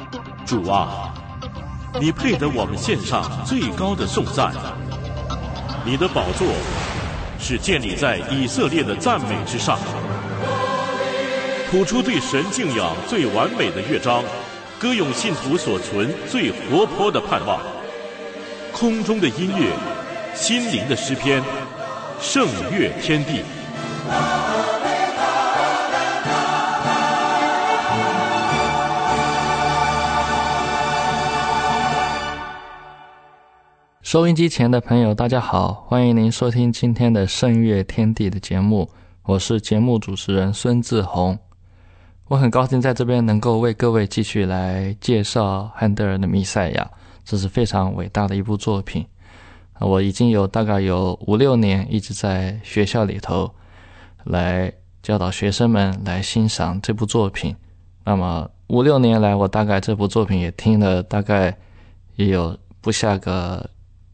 主啊，你配得我们献上最高的颂赞。你的宝座是建立在以色列的赞美之上，谱出对神敬仰最完美的乐章，歌咏信徒所存最活泼的盼望。空中的音乐，心灵的诗篇，圣乐天地。 收音机前的朋友大家好，欢迎您收听今天的圣乐天地的节目，我是节目主持人孙志宏。我很高兴在这边能够为各位继续来介绍汉德尔的弥赛亚，这是非常伟大的一部作品。我已经大概有5-6年一直在学校里头来教导学生们来欣赏这部作品。那么5-6年来，我大概这部作品也听了大概也有不下个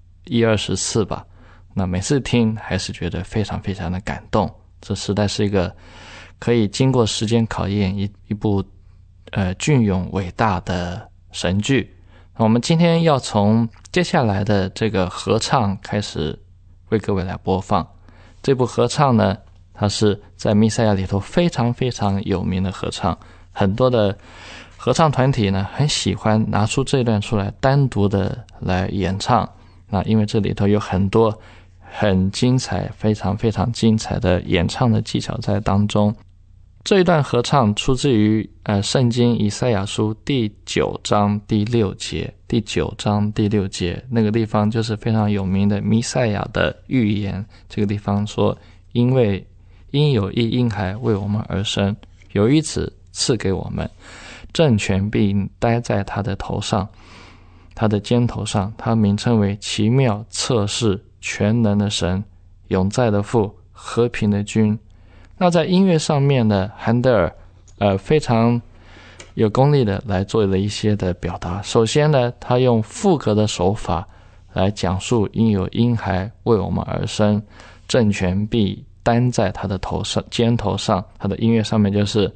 10-20次吧。那每次听还是觉得非常非常的感动，这实在是一个可以经过时间考验一部隽永伟大的神剧。我们今天要从接下来的这个合唱开始为各位来播放。这部合唱呢，它是在弥赛亚里头非常非常有名的合唱，很多的合唱团体呢很喜欢拿出这段出来单独的来演唱。那因为这里头有很多很精彩非常非常精彩的演唱的技巧在当中。这一段合唱出自于圣经以赛亚书第9章第6节。第9章第6节那个地方就是非常有名的弥赛亚的预言。这个地方说，因有一婴孩为我们而生，有一子赐给我们，政权必担在他的头上，他的肩头上，他名称为奇妙、策士、全能的神，永在的父，和平的君。那在音乐上面呢，韩德尔非常有功力的来做了一些的表达。首先呢，他用赋格的手法来讲述因有婴孩为我们而生，政权必担在他的头上肩头上。他的音乐上面就是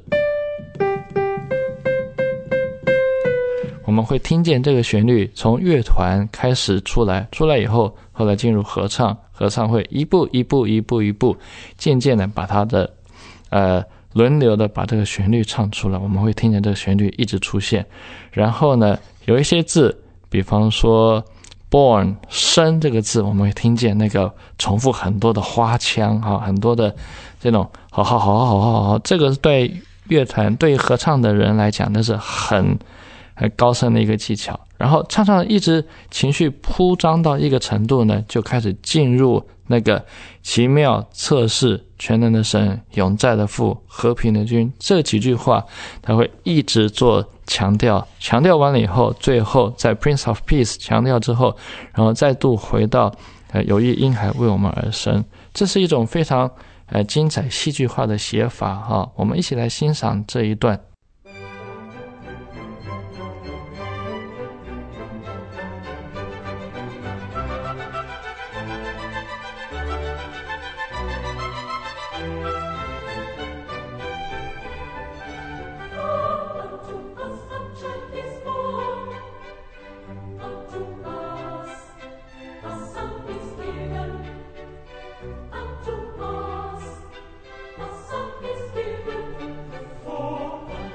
我们会听见这个旋律从乐团开始出来以后，后来进入合唱会一步一步渐渐的把它的轮流的把这个旋律唱出来。我们会听见这个旋律一直出现，然后呢有一些字，比方说 born 生这个字，我们会听见那个重复很多的花腔很多的这种好，这个对乐团对合唱的人来讲那是很高深的一个技巧。然后唱一直情绪铺张到一个程度呢，就开始进入那个奇妙、策士、全能的神，永在的父，和平的君，这几句话他会一直做强调完了以后，最后在 Prince of Peace 强调之后，然后再度回到有一婴孩为我们而生。这是一种非常精彩戏剧化的写法我们一起来欣赏这一段。 Unto us a son is given, for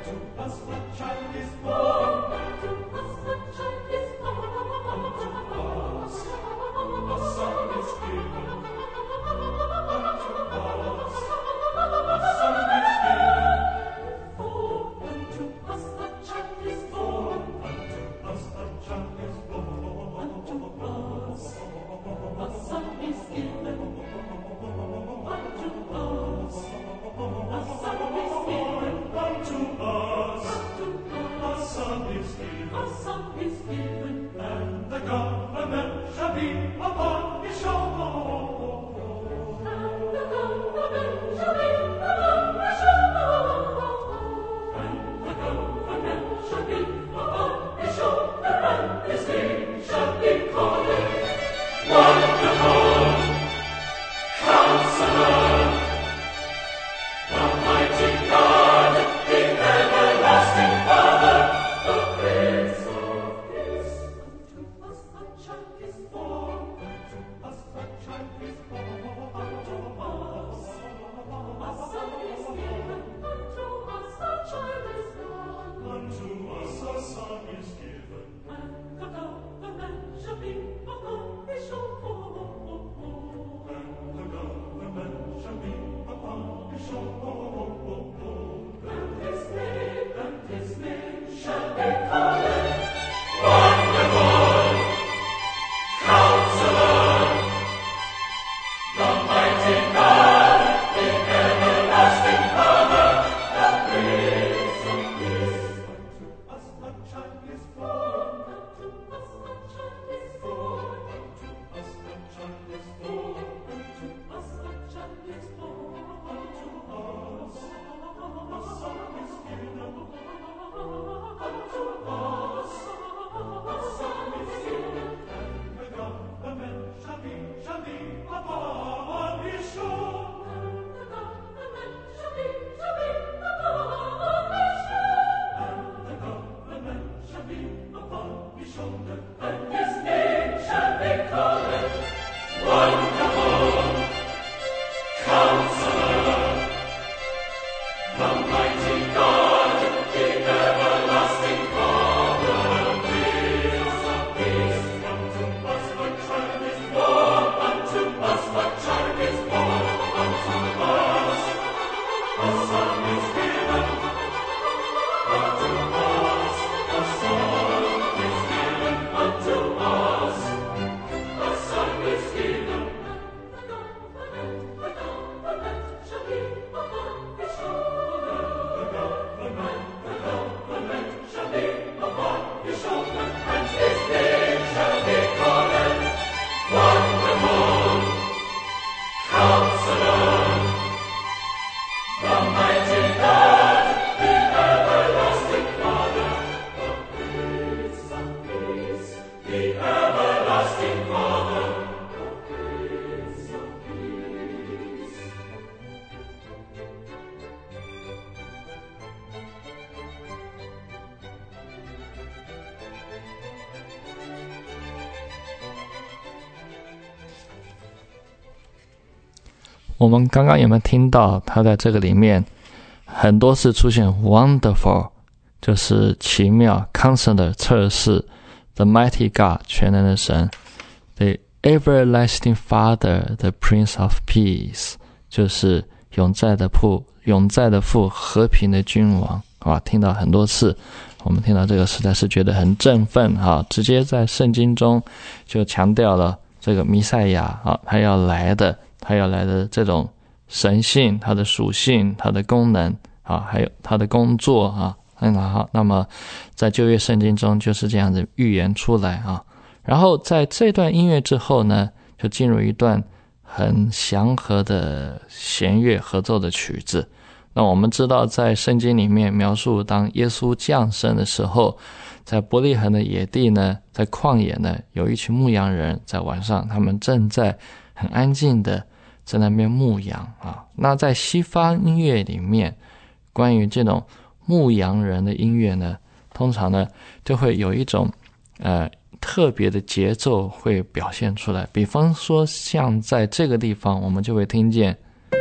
我们刚刚有没有听到它在这个里面很多次出现 wonderful， 就是奇妙， Counselor 策士， the mighty God 全能的神， the everlasting Father the Prince of Peace 就是永在的父和平的君王听到很多次，我们听到这个实在是觉得很振奋直接在圣经中就强调了这个弥赛亚他要来的这种神性，他的属性，他的功能还有他的工作那么在旧约圣经中就是这样子预言出来然后在这段音乐之后呢，就进入一段很祥和的弦乐合奏的曲子。那我们知道在圣经里面描述当耶稣降生的时候，在伯利恒的野地呢，在旷野呢，有一群牧羊人在晚上，他们正在很安静的在那边牧羊那在西方音乐里面，关于这种牧羊人的音乐呢，通常呢就会有一种特别的节奏会表现出来。比方说像在这个地方，我们就会听见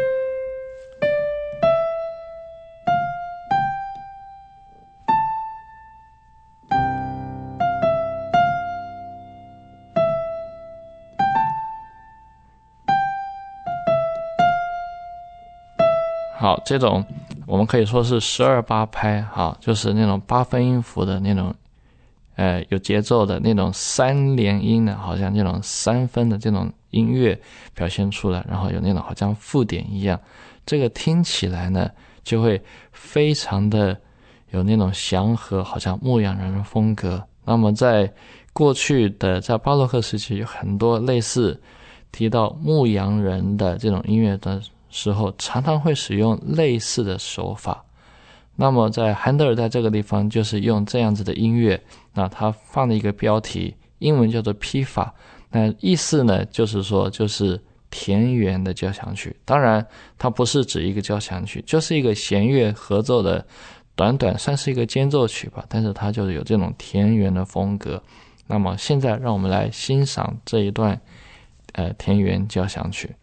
这种我们可以说是12/8拍就是那种8分音符的那种有节奏的那种3连音的，好像那种3分的这种音乐表现出来，然后有那种好像附点一样，这个听起来呢就会非常的有那种祥和，好像牧羊人的风格。那么在过去的在巴洛克时期有很多类似提到牧羊人的这种音乐的时候，常常会使用类似的手法。那么在韩德尔在这个地方就是用这样子的音乐，那他放了一个标题，英文叫做披法，那意思呢就是说就是田园的交响曲。当然它不是指一个交响曲，就是一个弦乐合奏的短算是一个间奏曲吧，但是它就是有这种田园的风格。那么现在让我们来欣赏这一段田园交响曲。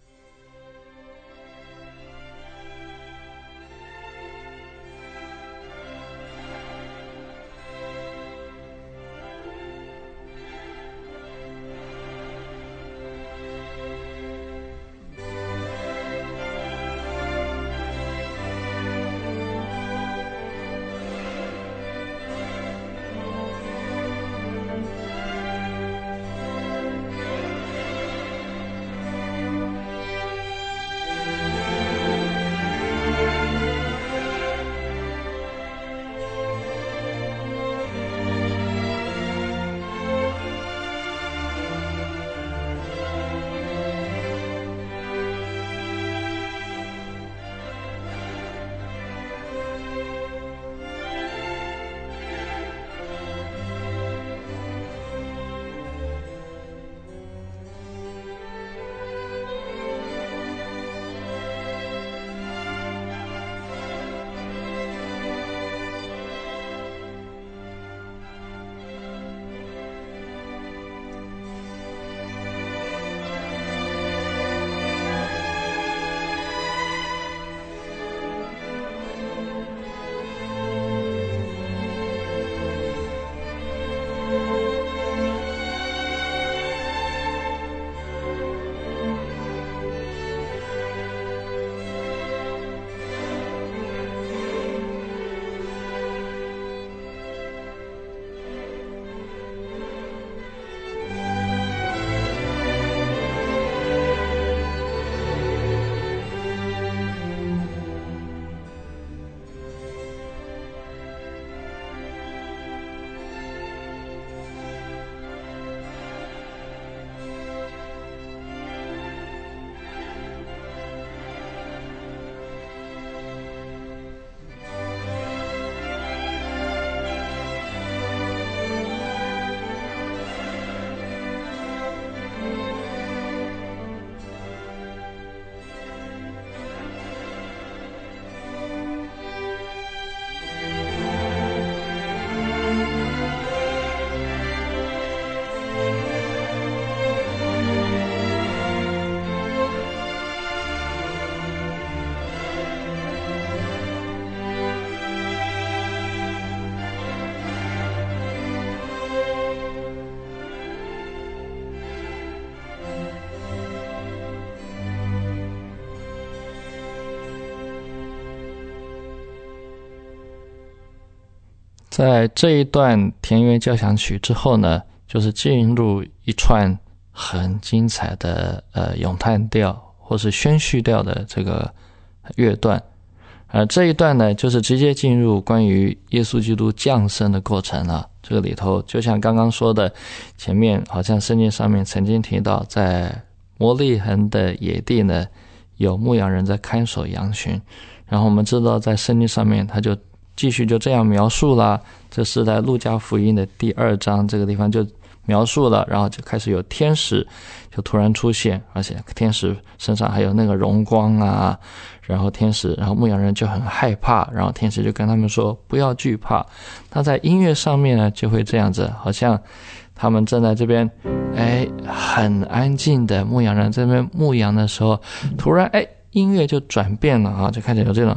在这一段田园交响曲之后呢，就是进入一串很精彩的咏叹调或是宣叙调的这个乐段。这一段呢，就是直接进入关于耶稣基督降生的过程了。这个里头就像刚刚说的，前面好像圣经上面曾经提到，在摩利恒的野地呢，有牧羊人在看守羊群。然后我们知道在圣经上面他就继续就这样描述啦，这是在路加福音的第2章这个地方就描述了，然后就开始有天使就突然出现，而且天使身上还有那个荣光啊，然后牧羊人就很害怕，然后天使就跟他们说不要惧怕。那在音乐上面呢，就会这样子，好像他们正在这边很安静的牧羊人这边牧羊的时候，突然音乐就转变了啊，就开始有这种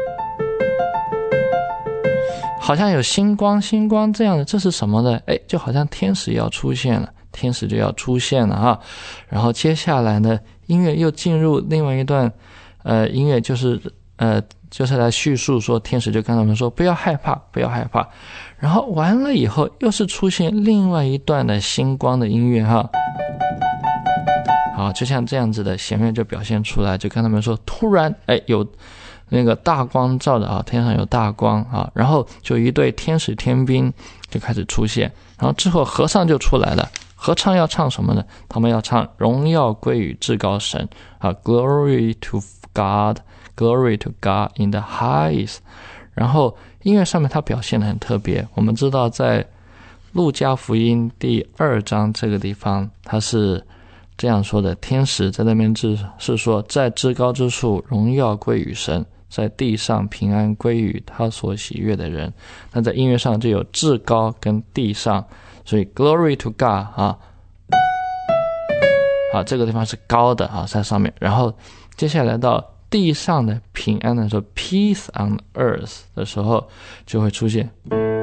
好像有星光这样的，这是什么呢？就好像天使要出现了，天使就要出现了哈。然后接下来呢，音乐又进入另外一段音乐，就是来叙述说，天使就跟他们说不要害怕，不要害怕。然后完了以后，又是出现另外一段的星光的音乐哈。好，就像这样子的，前面就表现出来，就跟他们说，突然有那个大光照着天上有大光然后就一队天使天兵就开始出现，然后之后和尚就出来了。合唱要唱什么呢？他们要唱荣耀归于至高神Glory to God, Glory to God in the highest。 然后音乐上面它表现得很特别，我们知道在路加福音第2章这个地方，它是这样说的，天使在那边是说，在至高之处荣耀归于神，在地上平安归于他所喜悦的人。那在音乐上就有至高跟地上，所以 Glory to God 这个地方是高的在上面。然后接下来到地上的平安的时候 Peace on earth 的时候，就会出现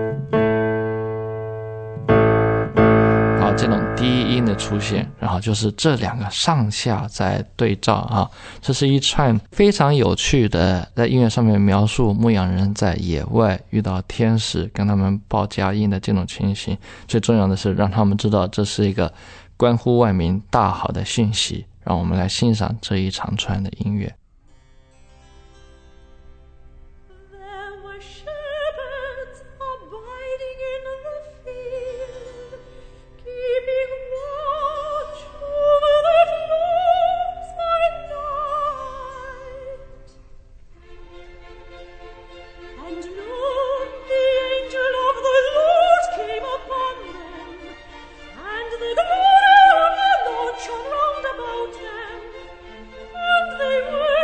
这种低音的出现，然后就是这两个上下在对照这是一串非常有趣的在音乐上面描述牧羊人在野外遇到天使跟他们报佳音的这种情形。最重要的是让他们知道这是一个关乎万民大好的讯息。让我们来欣赏这一长串的音乐。 They were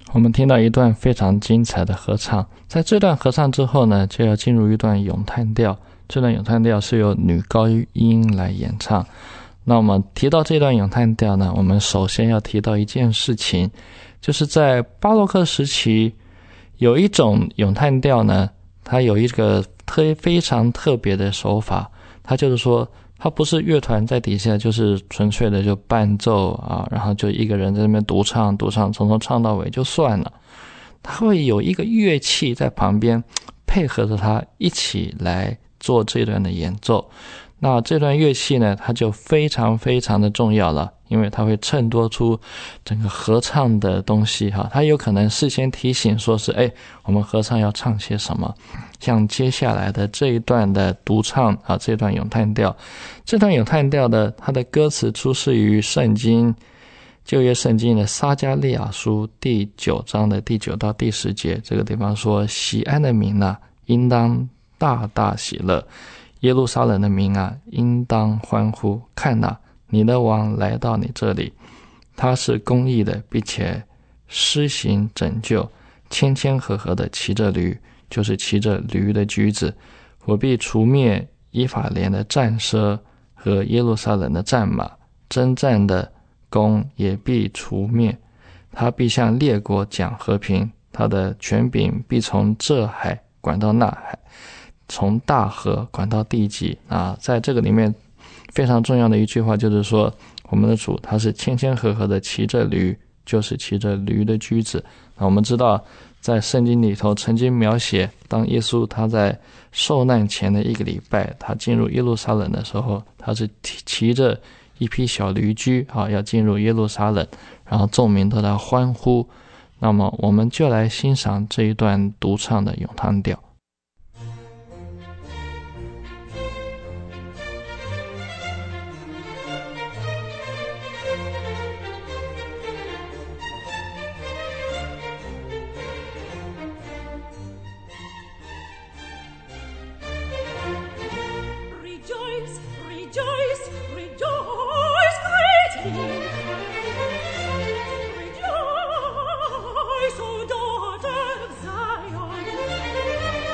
我们听到一段非常精彩的合唱，在这段合唱之后呢，就要进入一段咏叹调，这段咏叹调是由女高音来演唱。那我们提到这段咏叹调呢，我们首先要提到一件事情，就是在巴洛克时期有一种咏叹调呢，它有一个非常特别的手法，它就是说它不是乐团在底下就是纯粹的就伴奏啊，然后就一个人在那边独唱从头唱到尾就算了，它会有一个乐器在旁边配合着它一起来做这段的演奏。那这段乐器呢，它就非常非常的重要了，因为它会衬托出整个合唱的东西哈。它有可能事先提醒说是我们合唱要唱些什么，像接下来的这一段的独唱啊，这段咏叹调，这段咏叹调的它的歌词出自于圣经旧约圣经的撒迦利亚书第9章的第9到第10节，这个地方说：喜安的民啊，应当大大喜乐，耶路撒冷的民啊，应当欢呼，看哪，你的王来到你这里，他是公义的，并且施行拯救，谦谦和和的骑着驴，就是骑着驴的驹子。我必除灭以法莲的战车和耶路撒冷的战马，征战的弓也必除灭。他必向列国讲和平，他的权柄必从这海管到那海，从大河管到地极啊。在这个里面非常重要的一句话就是说，我们的主他是谦谦和和的骑着驴，就是骑着驴的驹子。那我们知道在圣经里头曾经描写，当耶稣他在受难前的1个礼拜，他进入耶路撒冷的时候，他是骑着一匹小驴驹要进入耶路撒冷，然后众民都在欢呼。那么我们就来欣赏这一段独唱的咏叹调。 Rejoice, O daughter of Zion.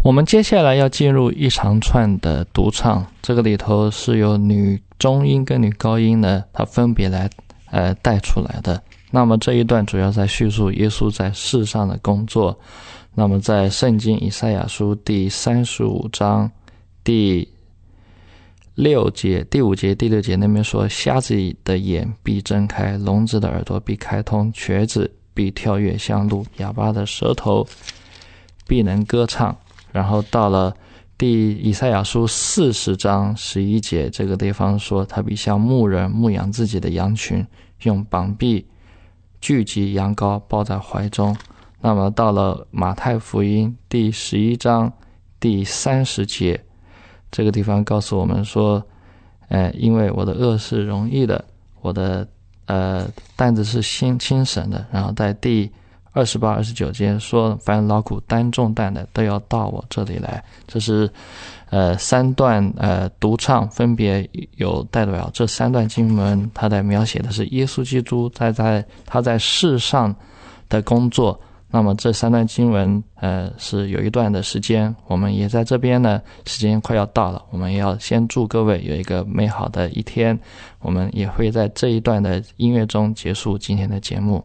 我们接下来要进入一长串的独唱，这个里头是由女中音跟女高音呢，它分别来带出来的。那么这一段主要在叙述耶稣在世上的工作。那么在圣经以赛亚书第35章第5节第6节那边说，瞎子的眼必睁开，聋子的耳朵必开通，瘸子必跳跃向路，哑巴的舌头必能歌唱。然后到了以赛亚书40章11节，这个地方说，他必像牧人牧养自己的羊群，用膀臂聚集羊羔，抱在怀中。那么到了马太福音第11章第30节，这个地方告诉我们说，因为我的轭是容易的，我的担子是轻省的。然后在第28、29节说，凡劳苦担重担的都要到我这里来。这是3段独唱，分别有代表这3段经文，它在描写的是耶稣基督他在世上的工作。那么这3段经文是有一段的时间，我们也在这边呢，时间快要到了，我们要先祝各位有一个美好的一天。我们也会在这一段的音乐中结束今天的节目。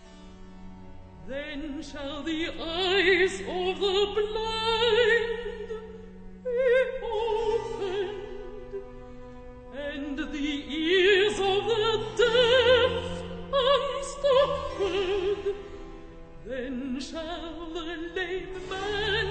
Then shall the eyes of the blind be opened, and the ears of the deaf unstopped. Then shall the lame man